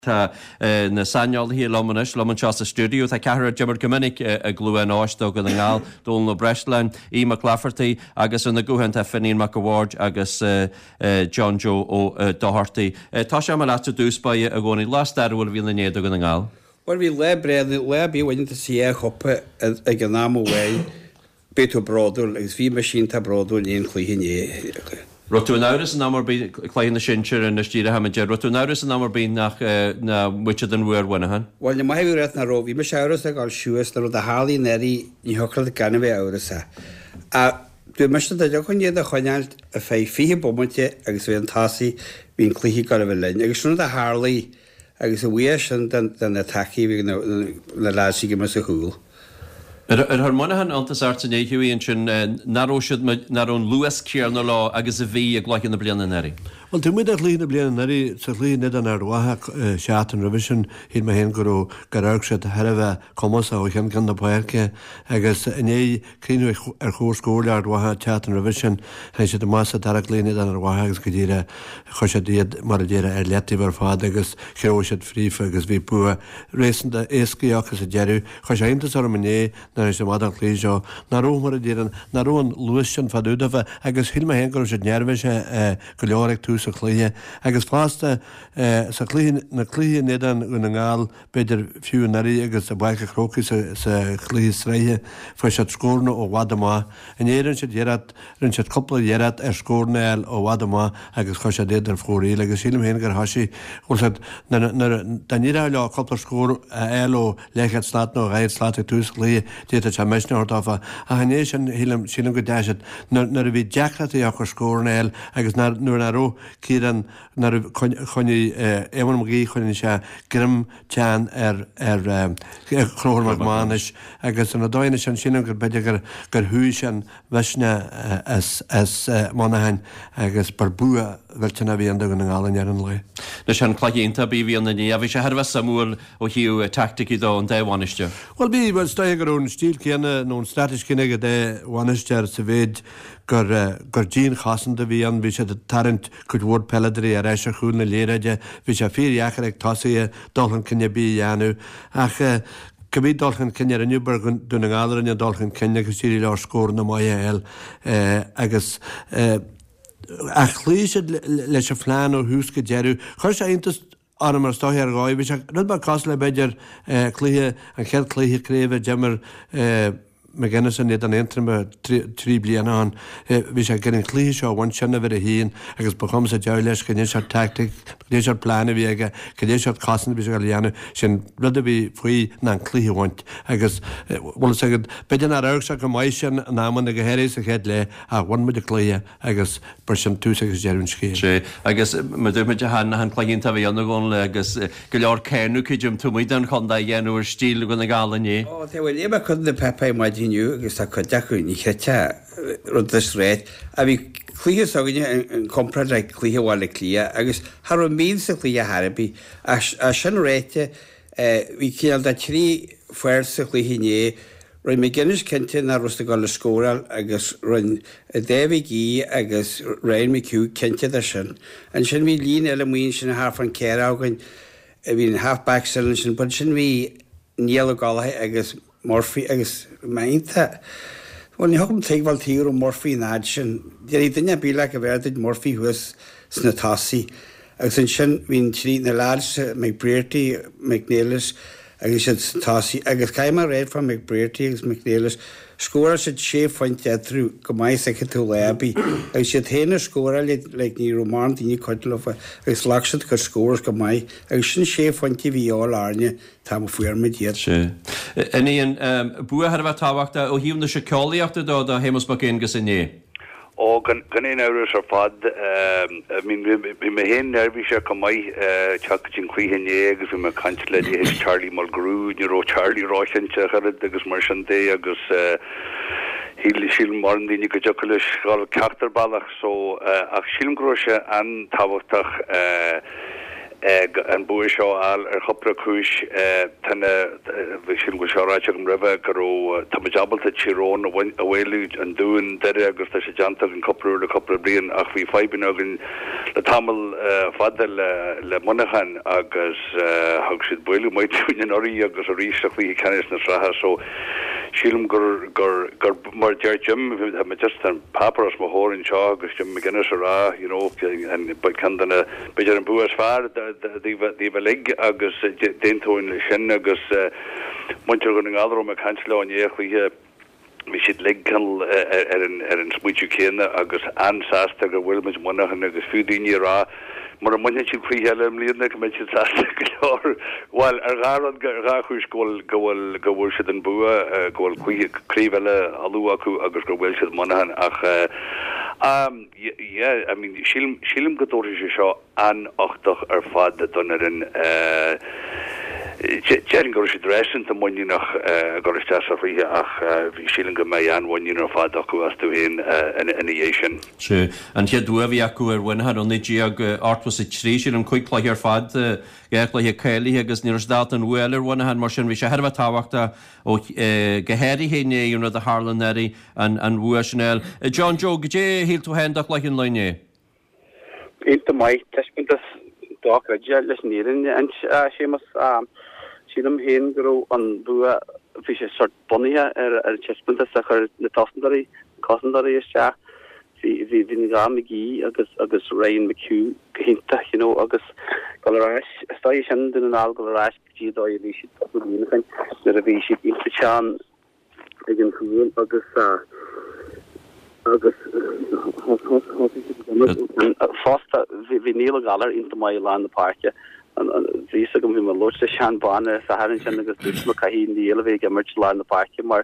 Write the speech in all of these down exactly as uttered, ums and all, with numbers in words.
Tá na saneáil hí lomanis loman se a stúdiú tá cethir Jimar Gomininic a glúan áistó go an ngáil dul na Breistlein í Mac Lafferty agus in na gúhan tá Finnín Mac Award agus John Joe ó Doherty. Tá sé mar láta dúspa a gcónaí lástar bhfuil bhí na néad go an ngáil. Well bhí le bread le bí bhain ta si chopa ag an námh bhhain beú brodúil agus bhí mar sin tá brodúil íon chluíhinné. Rotú náras an amar bí chléin na sinseir in na stíre haimeide. Rotú náras an amar bí nach na muide an bhuair bhainahan? Well na maithú réit na ró, bhí mar seras a gáil siúas na rud a hálaí neirí ní hocail a gan bheith árasa. A dú meiste a deochan iad a choinealt a fé fihe bommante agus bhí an tásaí bhín clíí gal a bheith lein. Agus sinna a hálaí agus a bhuiir sin den na taí bhí na lásí go mas a húil. Ar ar manahan antas art an éhiúí an sin naróisiid nar ón luas céar na lá agus a bhí a ghlaich na bliana neri. Well, tú muid a lína bliana neri sa lí nid an ar watha seaatan revision hí me hen go gararg sé a bheith comasa ó chean gan na poirce agus iné críú ar chóir scóir ar watha teatan revision hen sé de massa darach lína an ar watha agus go dtíre chuise díad mar a dtíre ar letíh ar fád agus cheóisiid frífa agus bhí bua rééisan de écaíach as a deirú chuis aontas ar mané na is sem adach líseo na rómar a dtían na róan luisian fadúdafa agus hí me hen go sé nearmheise go leorach tú sa chluthe agus fásta sa chluthe na chluthe nédan ú na ngáil beidir fiú narí agus a baicha chróci sa chluthe sréithe fa se scórna ó Wadamá an éann sé dhéad rinn sé coppla dhéad ar scórnail ó Wadamá agus chu sé déad ar fóí agus sílim héana gur hasí ní le coppla scór eil ó leichad slát nó réid sláte tús chluthe déad a meisneirtáfa a hané sin hílam sílim go deisiid nar a bhí deachratí a chu scórnail agus nuair na ró cían chuine éman magí chuine se grim tean ar chlór máis agus an dáine an sinna gur beidir gur gur thuúis an bheisne as mánahain agus bar bua bhiltena bhí an do an ngálan ar an le. Na sean chláínta bí bhí an na ní a bhí sé herbh samúil ó hiú tacticí dó an déhhaiste. Well bí bhil sta gur ón stíl céanna nó statis cinenne go déhhaisteir sa bhéid gur gur dín chasan a bhí an bhí sé tarint chud bhór peidirí a rééis a chuúna léireide bhí sé fíheachar ag tosaí dulchan cinenne bí dhéanú ach Cybí dolchan cinne ar aniubar dúna gálar a dolchan cinne agus síí le scór na mai eil agus a chlíisiid leis a phláán ó hús go dearú. Chuir sé intas anam mar stáithí ar gáid, bhí sé rud mar cás le beidir chluthe an chead chluthe créomh deamar me genne san net an intrime trí blian an vi sé gennin clí seo bhain sinna bheit a híín agus bechom sa de leis go sé tactic dé sé plana bhíige go dé sé casan bhí leanú sin rud a bhí faoí ná an clíhaint agus bhil sagad beidir ar airsa go maiid sin náman a go hééis a chéad le a bhain muid a clí agus bar sin tú agus dearún cí. sé agus muidir hena an chláginnta bhí anna gáin le agus go leor céirnú chuidirm tú muid an chundá dhéanúir stíl go na gálané. Ó te bhfuil éime chun na pepa maid Inniu agus tá chu dechuún ní chete runtas réit a bhí clíos aganine an compra le clíháil le clia agus Har mí sa clí Harbí a sin réite bhí cíal de trí fuir sa clíhinné roiin mé ginnis cinnte na rusta gáil le scóráil agus roiin déhí í agus réin mé ciú cinnte a sin an sin bhí líon eile muon sin há an céir ágain a bhín halfback sin sin bud sin bhí níal gálathe agus Morphy agus mainta. Well ní hogum teagháil tíú ó morfií náid sin. Déir duine bí le go bhhéidir morfií thuas sna tásaí. agus an sin hín trí na láir me Brearty McNeilis agus sé tásaí agus caiimar réad fan me Brearty agus McNeilis scóra sé sé foiint trú go maiid sa tú lebí agus sé héna scóra le ní román daoine coitlefa agus leachsad gur scóras go maiid agus sin sé foiintí bhíáil áne tá fuarmid iad. sé. Iníon buathar bheith táhachtta ó hiúmna se ceolaíachta dó a hémas ba cén gus inné. O gan gan ein euros ar fad min me hen nervví sé kom mai chakin kwihen agus vi me kanle he Charlie Mulgrew ni ro Charlie Rochen agus mar dé agus hil sil morn die go jokulech gal karterballach so ach silmgroche an tawachtach an bu seo al ar chopra cúis tanna sin go seráte an rih go tamjabalta tirón a bhfuilú an dún deire agus tá sé janta an coppla a coppla blion ach bhí feibin agin le tamil fada le le monachan agus thug siad builú maid túin orí agus a ríisteach bhí canis na sratha so sílim gur gur gur mar deir Jim me just an paparas ma hór in seo agus Jim McGuinness a rá you know an candanna beidir an buas fear díh lig agus déintóin le sin agus muintear gon an alró a cancel an échluithe mi siad ligcal ar an ar an smuitiú céine agus ansásta gur bhfuil muid monachan agus fiúdaoine rá mar an muine sin chríhéile am líonna go méid sásta go leor bhil ar gáran gá chúis ggóil gohfuil go bhfuil siad an bua ggóil chuíomhile alú acu agus go bhfuil siad monachan ach Um, yeah, I mean, sílim sílim godóir sé seo an ochtach ar fad a donarin uh, Jerin go sé dresin a muine nach go iste a rithe ach hí sílim go méid an bhaine ar fad acu as tú hén in éisian. Se an che dúhí acu ar bhainehad an édí ag artpas a trí sin an chuiglaith ar fad geirlaithe céalaí agus níor dát an bhfuil ar bhainehad mar sin bhí sé herbh táhachtta ó gohéirí héné úna a Harlannéirí an an bhuaisnéil. John Joe go dé híl tú hendach leith an leine. Inta mai teismintas dách a dé leis nírin an sémas sílam héin go an bua fi sé sort bonithe ar ar teismintas a chur na tasandarí cosandarí is teach hí hí hí gá McGee agus agus Ryan McHugh gohinnta you know agus goráis sta sin den an al goráis tí dó lí si tapúínachain na a bhí si intachan ag an chuúil agus agus fásta hí níla galar inta mai lá na parke an ví gom hí mar lo se sean banna sa harin sin agus dúsma caihín díalavé ge mar lá na parke mar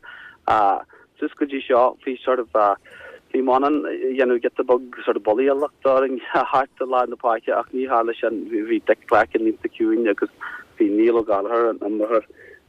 sus go dí seo hí sort of hí manan you get the bug sort of bolí alachtdaring hart a lá na parke ach ní hála sin hí deklaken ní de cuúin agus hí níla galar an mar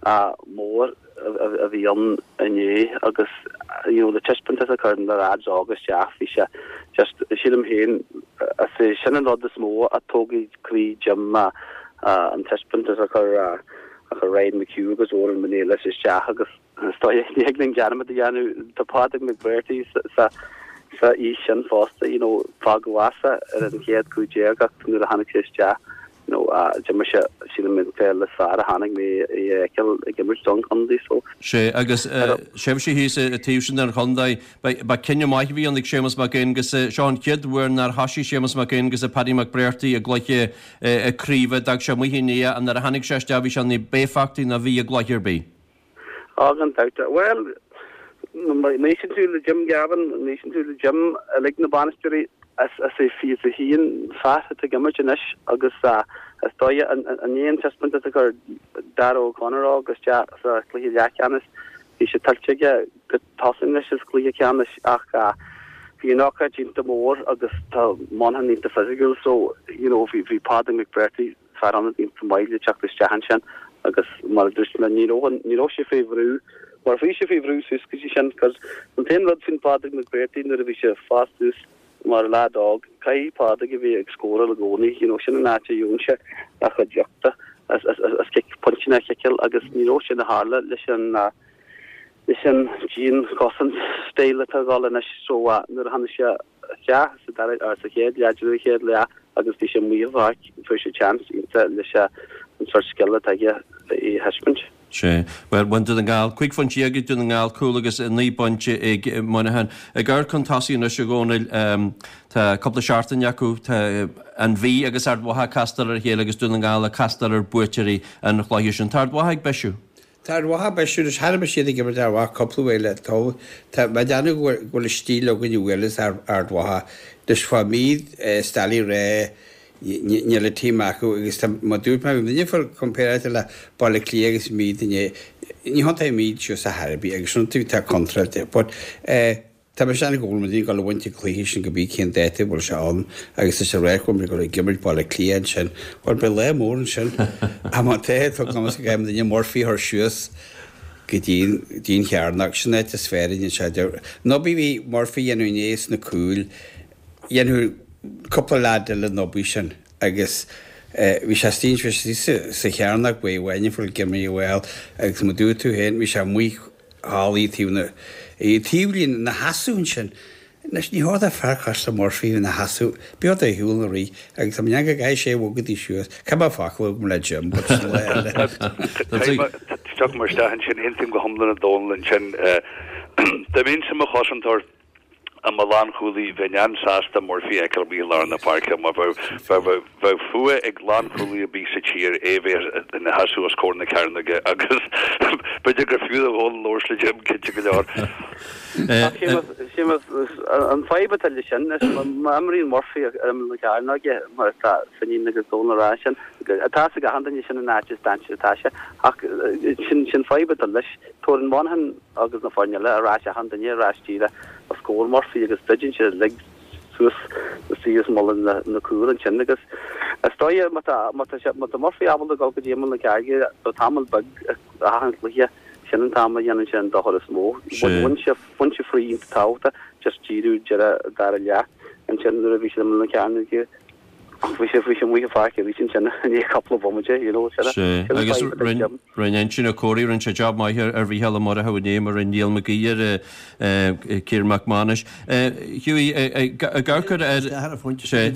mór a bhí an ané agus you know the testament as a curtain the ads agus seach fi se just sílim héin a sé sin an rod is mó a tógi clí Jim an testament as a chur a chur Ryan McHugh agus ó an mané leis is seach agus sto heagling janam a dhéanú tapádig McBurty sa sa í sin fásta you know fagwasa ar an chéad cúdé agus nu a hanna sé seach you know uh Jim se sílim min fé le sa a hannig mé ekel gimmer don condi so sé agus sé sé hí a tísin an chundai ba Kenya mai hí an sémas McGinn gus Sean Kidd bhuiir nar hasí sémas McGinn gus a Paddy McBrearty a gleiche a críomh dag se muhinné an ar a hannig sé dehí an í béfachtaí na bhí a gleichir bí. Ágan tata well nation tú le Jim Gavin nation tú le Jim a le na banistery as as sé fi a hín fa a gimmernis agus a as stoia an an éon testament a gur Darragh O'Connor agus ja sa clí jacanis hí sé taltige go tosin leis is clí canis ach a hí nachchaínta mór agus tá manhanínta physical so you know hí hí Paddy McBrearty far anínta maile teach is jahan sin agus mar dus na ní ní sé févrú mar fi sé févrú suski sin cos an ten rod fin Paddy McBrearty na vi sé fastus mar lá dog cai Paddy go bhí ag scóra le gcónaí you know sin an náte dúnse a chu deachta as as as ke punchina chekel agus ní sin na hála leis an leis an Jean Cossins style tá gála na so nu hanna se ja sa dar ar sa héad leidir héad le agus tí sé muomhhaach fu sé chance inta leis an sort skella aige i hespint. sé well when an gáil quick fan siag dún an gáil coolagus in ní bonte ag munahan a gar contáí na se gcónail tá coppla seaartain acu an bhí agus ardmhatha castal ar chéile agus dún an gáil a castal ar buirteirí an chláisi sin tardmhatha beisiú. Tar watha beisiú is harbe siad go dar bhá coppla tó tá me deanna ghfuil stíl a gine bhfuilas ar ardmhatha dus fá míad stalí ré ní le tíach agus má dúr me ní for compéir le bailla clí agus míad ní há míad siú sa Harbí agus sun tú tá contrailte, but tá me sena ggóilmadí go bhainte clí sin go bí cén déite bhil se an agus is sé réchom go gimmert bailla clían sin bhil be le mór sin a má té tá go gaim ní mórfií th siúas go dín dín chearnach sin é a sférin se nó bí hí mórfií dhéanú nééis na cúil dhéanú coppla láda le nóbí sin agus vi sé tí sa chearnach bu bhaine fuil gimí bhil agus mu dú tú hen, vi sé mu hálaí tíúna í tílín na hasún sin. Nes ní háda ferchasta morfií na hasú, beod é hiúil na rí, agus sam neanga gai sé bhgad í siúas, Ca fachfuil go le Jim. Tuach mar stahan sin hintim go homlan a dólan sin de mén sem a chosantar a Milan choúlí bhean sásta morfií eil bí lá na parke má bh fua ag lán choúlí a bí sa tír éhé na hasú a scór na cairnaige agus beidir gur fiú a bhil lóir le Jim citte go leir. an feibetal sin amín morfií na cairnaige mar fanní agus dónará sin atá go handan sin na náte stantáise ach sin sin feibetal leis tó an bhahan agus na fáinile a ráise handaní ráistíre a scór morfií agus bidjin se le suas síos mal na cúr an sin agus stoie mat mat morfií abal go go déman na caige do tamil bag a hanlia sin an tam an sin do is mó fun se fun se frí táta just tíú jere dar a le an sin a ví na ceige vi sé fi mu fa ví sin ní couple bomuide agus rin sin a choí an se job mai ar bhí hela mar a ha né mar an níl magíir Keir McManus. Huí a garchar sé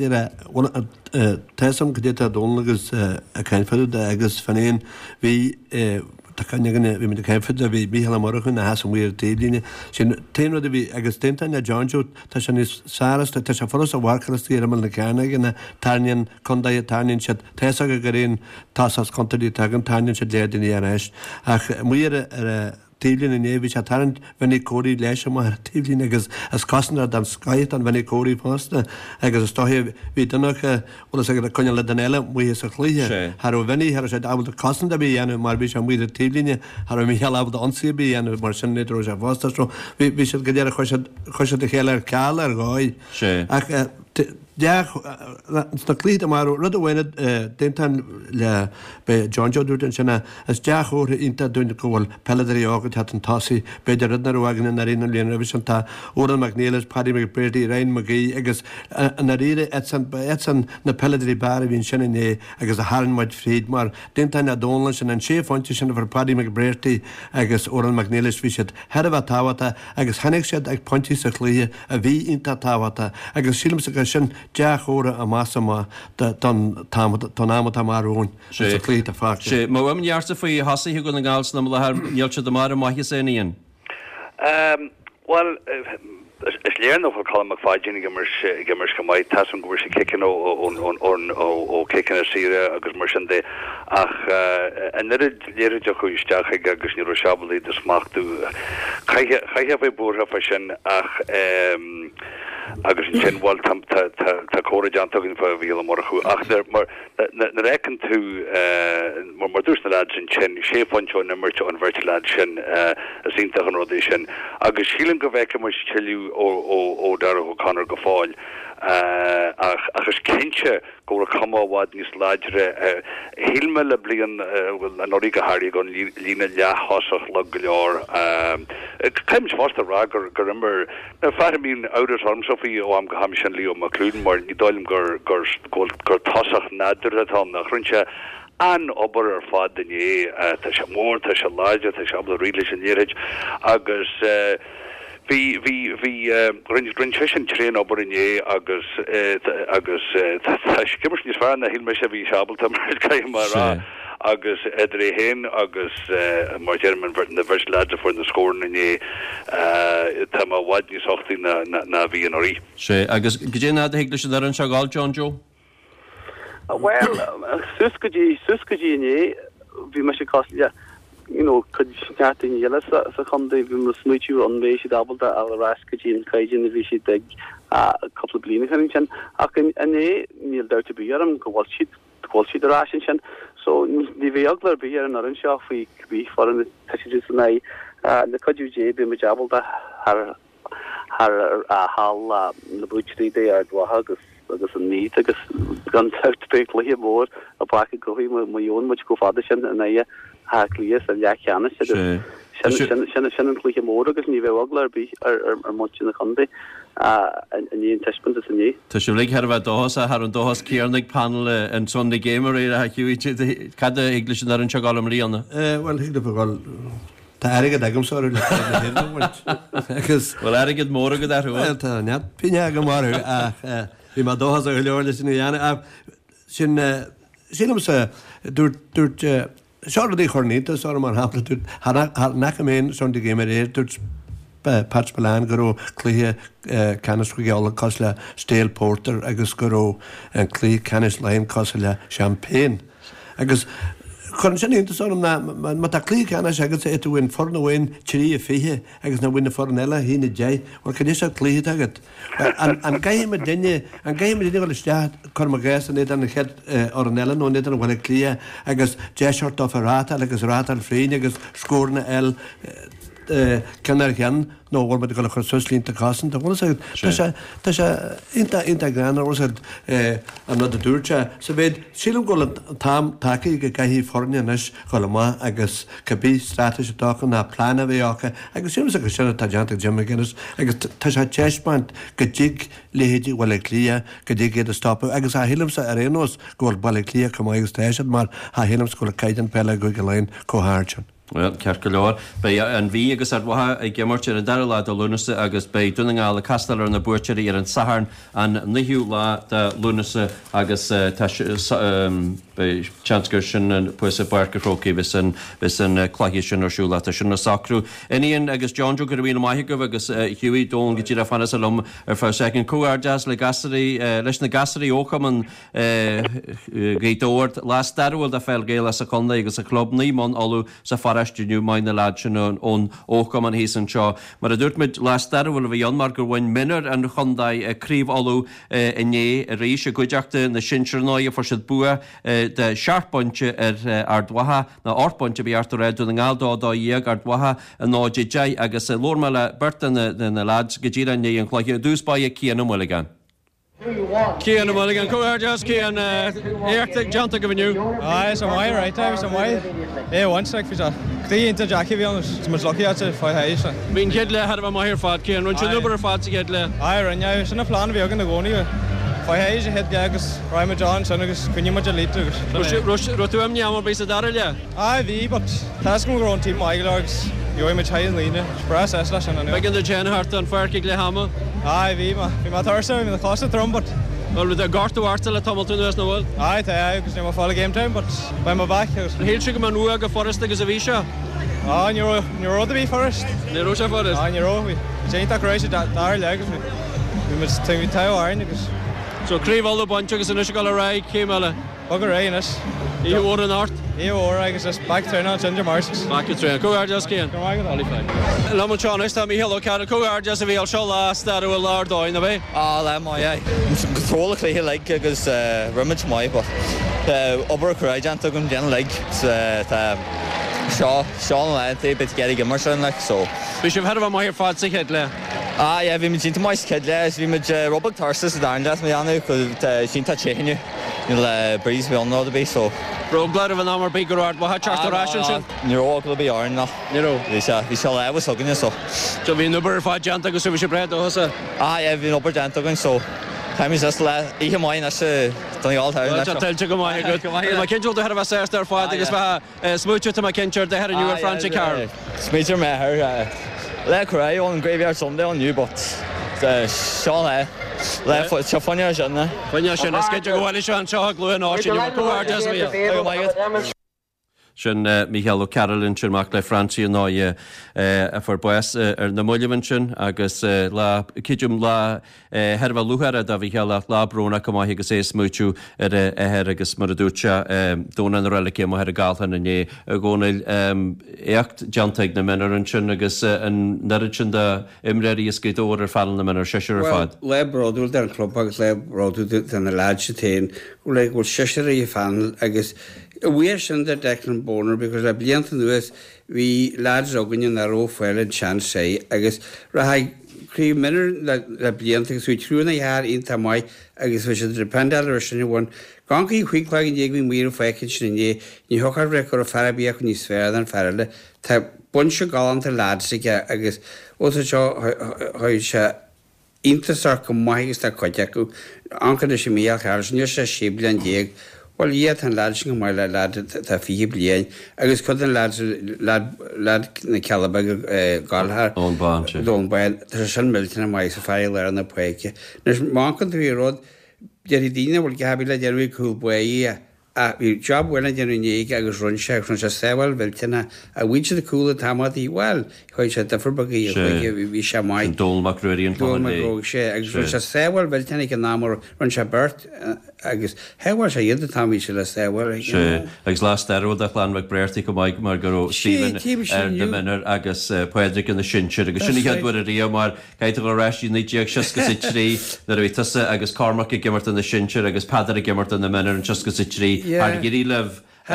Team go dé a dólagus a caiinfeú agus fanéin hí Takanne vi mit keimfid a vi bí marachn a has mé délíne sin tein a vi agus déntain a Johnjo tá se is saras te se for a warkalí am na cena gin tanin condai tanin se te a goréin tas as contí tagan tanin se lédin í reist ach muire ar tílín in éhí a tarint venni cóí leis mar tílín agus as cosnar dan skait an venni cóí posta agus stohi ví dannach ó se conne le den eile mu a chlíe Har venni har sé abal cosan a bí ennu mar bí sem muidir tílíne har mí he abal ansí bí ennu mar sin nitro a fástro ví sé godéir cho de chéile ceall ar gáid ach deach na clíd mar rud ahhaine déntain le be John Jo dúirtan sinna as deach óra inta dúna gohfuil peidirí ágad hat an tasí beidir rudnar bhhagan na réon líon rahis antá óran magnélas padí me breirtí rein magí agus na riire san na peidirí bara hín sinna né agus a háan maid fríd mar déntain a dólan sin an sé fáinte sinna bhar padí me breirtí agus óran magnélas bhí siad headh táhata agus hanig siad ag pointí sa chlíthe a bhí inta táhata agus sílam sa sin deach óra a másama tan amata marún sé clí a fa. sé má bhfuim neartta faoí hasaí go na gáils na le níolte do mar maithí séíon. Well is léan of call McFadjin gimmers gimmers go mai tas an goir se kicken ó kicken a sire agus mar de ach en net lere jo chuisteach agus ni rochabalí de smachtú cha fe boer fa sin ach agus sin wal tam tá chojanntagin fa vi morchu ach mar na rekken tú mar mar dus na sin sin sé fan na mer an virtual sin a sin an rodation agus sílen go veke mar chiú ó dar ó Conor go fáil ach agus kinse go a kamhád níos láidre hilme le blian bhfuil an orí go haí gon lína le hasach le go leor caiims fásta ra gur gur immer na fermín áidir arm sofií ó am go ha sin lío a clúden mar ní dáilm gur gur gur tasach nadidir atá nach runse an ober ar fad denné tá se mór tá se láide tá se abla rile sin léid agus vi vi vi rinsin tréin ober inné agus agus kimmers níos fear na hin me se vi sabel mar cai mar agus edré hen agus mar German ver de vers lade for de scoren inné tá wad ní sochtti na na vi an orí. sé agus gé a hegle se ar an seáil John Jo? Well suskadí suskadí inné vi me se costlia. You know, could not in yellow so come they we smooth you on way she doubled that all raskajin kaijin vi she dig a couple of bleeding and I can and they kneel down to be here go watch it go see the ration so the vehicle be here and orange off we be for the passages tonight uh the could you j be majabel that har har a hall the butchery they are wahagus agus an ní agus gan techtpéit le mór a ba gohí ma joon mu go fada sin a ha lías a le cheanna se sin clí mór agus ní bheith aglar bí ar mu na chundé an íon teispan a ní. Tá siú le ar bheith dóhas a ar an dóhas céarnig panel an Sunday Gamer a hiúí cad English ar an teáil líanana? Well hi gáil Tá aige agam sá le agus bhfuil aigad mór go ar Tá nead pine go mar bhí má dóhas a leir le sin dhéana sin sílam sa dúirt seáí chorníta á mar hapla tú nachamén son de géime réir dúirt Pat Belan goró clíthe canis go geála cos le Stale Porter agus goró an clí canis leim cos le champagne. Agus chun sin intas ám má tá clí canis agus é bhain forna bhain trí a fihe agus na bhaine for eile hína dé or chu is clíad agad. An gaiime duine an gaiime duine bhil stead chum gas an an chead or an eile nó an bhfuil clí agus déisiart á ráta agus ráta fréine agus scórna eil cenar chean nó bhil me go chu suslínta casan Tá bhil Tá sé inta inta gran ó an na dúirte sa bhéad sílam go tám takeí go gaihí forneanis chola má agus cabbí stratas dácha na plána bhéácha agus simas agus sinna tájananta Jimmy Guinness agus tá sé teispaint go dig léhéidir bhil clia go dtí géad a stoppa agus a hilamsa ar réós ggóil bail clia cum agus téisiad mar a hilamsa go le caiidan pela go go lein cóthirtean. Well, cear go leir. Bei an bhí agus ar bhatha ag gimmarte an darla do Lúnasa agus bei dúna le castalar na buirteí ar an saharn an nihiú lá de Lúnasa agus bei chansgur sin an puis a barcaróci vis an vis an chláhi sin arsúla a sin na sacrú. Iníon agus John Jo gur bhína maithigah agus hiúí dón go tíra fanna salom ar fá second cuair jazz le gasarí leis na gasarí ócham an géitóir lá starúil a fel géile sa conda agus a club nímon alú sa far Stú main na lad sin ón ócham an hísan seo. Mar a dúirtmid le starhfuil bhí anmar gur bhain minar an chundaid críomh alú iné a rééis a goideachta na sinseirnáide for siad bua de seaartpointe ar ardhatha na ortpointe bhí artar réú na ngáildá dá dhéag ardhatha a náide dé agus a lórma le berta na lad go ddíra né an chláiche dúspáide cían mhile gan. Cian am Mulligan, co just Cian Airtic Janta go bhniu. Aye, some way, right there, some way. Yeah, one sec for that. Clí into Jackie bhí annas, much lucky at it for héis. Bhín cead le had a maithir fad Cian, run sin nubar fad cead le. Aye, run yeah, sinna plán bhí agan na gcónaí. For héis head agus Ryan John sin agus cunne muid a lítar. Rotú am neamar bís a dar le. Aye, bhí, but tas go grón team Michael's. You're my child lína. Spras es leis an anu. Begin the Jen Hart an farkig le hama. Aye, bhí ma. Bhí ma tarsa, bhí na costa trombot. Well, with the gartu artal at Hamilton there's no well. Aye, aye, because I'm a follow game time, but by my back. Heel chick man uaga forest agus a visha. Ah, in your in your road to be forest. Ne Russia forest. Ah, in your road. We change that crazy that dar leg. We must take we tie iron because. So crave all the bunch agus initial array came ala. Bugger rain is. You wore an art. You wore I guess just back turn on Ginger Marsh's. Back to train. Go just Cian. Go on. Only fine. Lama Chana sta mi hello cara go just a veil show last that will lar do in the way. Ah, le mai ai. Controlly he like agus rummage mai but the upper courage and took him gen like the Shaw Sean Lante bit getting a marshal like so. We should have had my here fad sig head le. Ah, yeah, vi mit my kid le, vi mit Robert Tarsus down just me anu cuz sin ta chehinu. You'll breeze we all know the base so. Bro glad of an hour bigger art what had charter ration sin. You're all will be iron now. You know. Vi shall vi shall I was hugging so. So vi number fad janta go so we should bread hosa. Ah, yeah, vi upper janta going so. Time is just la ich mai na se don't all time. Well, tell you go my good. My kinjol to have a sir there fad agus ba smooch to my kincher they had a new Francie car. Smeeter me her le cry on graveyard Sunday on you but the Sean eh le for Chafonia Janna. When you should sketch go on Sean Shaw glue and ocean you go hard just me. Oh my god. Sin Michael Carolyn sin mac le Francie ná a for bues ar na mulivan sin agus lá kidum lá herbh luhar a bhí heala lá brona go maith agus é smúú ar a agus mar a dúte dóna an relici mo ar a gáilhan inné a gcónail écht deantaigh na menar an sin agus an narid sin de imréí is cédó ar fallan na menar seisiir ar fad. Le broúil ar an club agus le broú den na láid se tain go le bhfuil seisiir fan agus we sin de Declan Boner because a bliantan nuas we lads ogan na ro fuile chance say agus ra ha crí minor la bliantan so trúna har inta mai agus we should depend on sin one Gangaí chuigláin dhéagh mí fécinn sin ní ní thuchar bhre chu a ferbíach ní sfér an ferle Tá bun se galanta ládige agus ó seo se intasar go maigus tá coideú ancan sé mí cheir ní sé sibli an déag bhil iad an láid go mai le tá fi blian agus chu an lead na cealaba gáilthar ón bail Tá sin milltainna mai sa feil ar an na poice. Nus mácan tú ród deir díine bhil gabí le dearú cool buí a bhí job bhfuilna dearúnéige agus run se chun se sehil bhiltainna a bhuiide de coolla táí bhil chuid se defarbagaí bhí se mai dulmachúíon sé agus run se sehil bhiltainna go námar run se burt agus hehail sé iad táí se le sehil sé agus lá steúach lean bh breirtaí go maiid mar gur Stephen de minar agus poidir in na sinseir agus sinna cheadhfu a rí mar caiite go reisí na díag sisca sa trí na bhí tusa agus carmach i gimmart in na sinseir agus padar a gimmart in na minar an tusca sa trí Har geí leh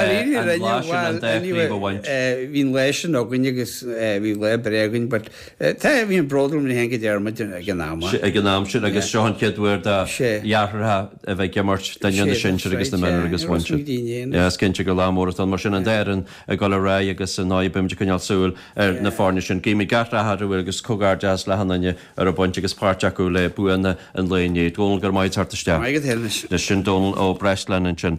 hín leisin ágann agus bhí le bregann, tá bhíon brodul na henga dearmid gan ná. Ag ná sin agus seán ceadúir deartha a bheith gemart daine sin agus na men agus bhainte. Cinnte go lámór an mar sin an déan a go le ré agus an náibim de chunealsúil ar na fáne sin. Géimi garthathúil agus cogar deas le hanine ar a buinte agus páteachú le buanna an léine dóil gur maiid tartaiste. Aigad héne. Le sin dóil ó Breistlein an sin.